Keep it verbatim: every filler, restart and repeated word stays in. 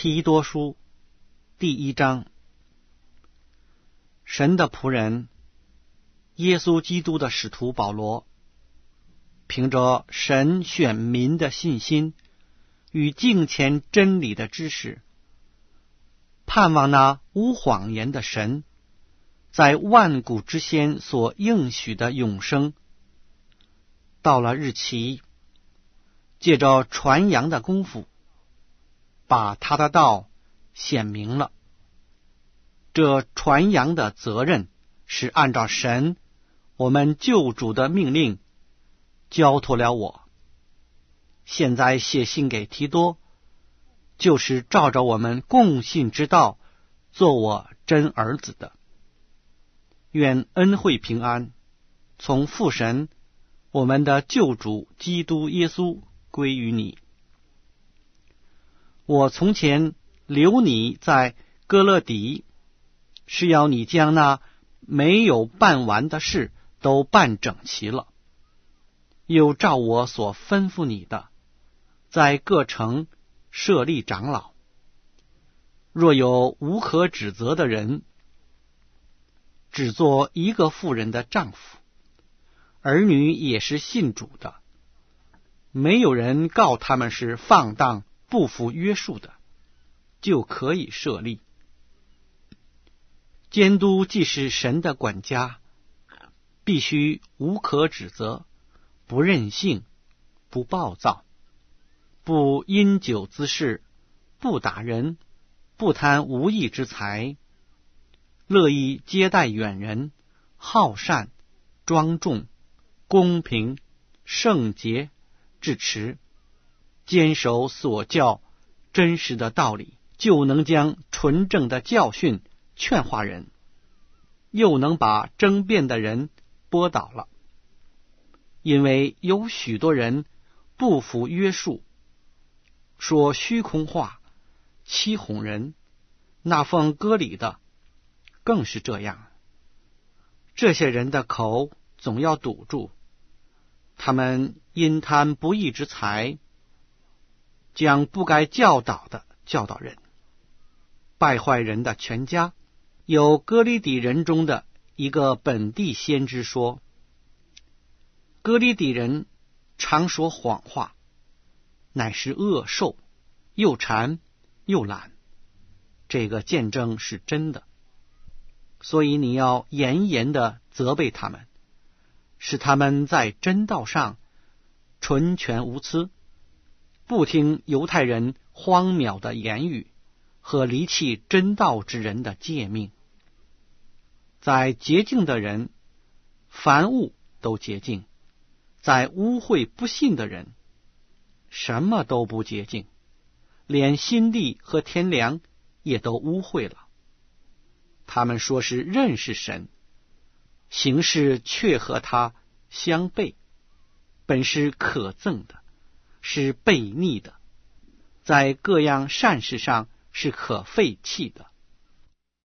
提多书第一章。神的仆人耶稣基督的使徒保罗，凭着神选民的信心与敬虔真理的知识，盼望那无谎言的神在万古之先所应许的永生，到了日期，借着传扬的功夫，把他的道显明了。这传扬的责任是按照神我们救主的命令交托了我。现在写信给提多，就是照着我们共信之道做我真儿子的。愿恩惠平安从父神我们的救主基督耶稣归于你。我从前留你在哥勒底，是要你将那没有办完的事都办整齐了，又照我所吩咐你的，在各城设立长老。若有无可指责的人，只做一个妇人的丈夫，儿女也是信主的，没有人告他们是放荡不服约束的，就可以设立。监督既是神的管家，必须无可指责，不任性，不暴躁，不因酒滋事，不打人，不贪无义之财，乐意接待远人，好善，庄重，公平，圣洁，至持，坚守所教真实的道理，就能将纯正的教训劝化人，又能把争辩的人拨倒了。因为有许多人不服约束，说虚空话，欺哄人，那奉割礼的更是这样。这些人的口总要堵住，他们因贪不义之财，将不该教导的教导人，败坏人的全家。有哥利底人中的一个本地先知说，哥利底人常说谎话，乃是恶兽，又馋又懒。这个见证是真的，所以你要严严的责备他们，使他们在真道上纯全无疵，不听犹太人荒谬的言语和离弃真道之人的诫命。在洁净的人，凡物都洁净；在污秽不信的人，什么都不洁净，连心地和天良也都污秽了。他们说是认识神，行事却和他相悖，本是可憎的，是悖逆的，在各样善事上是可废弃的。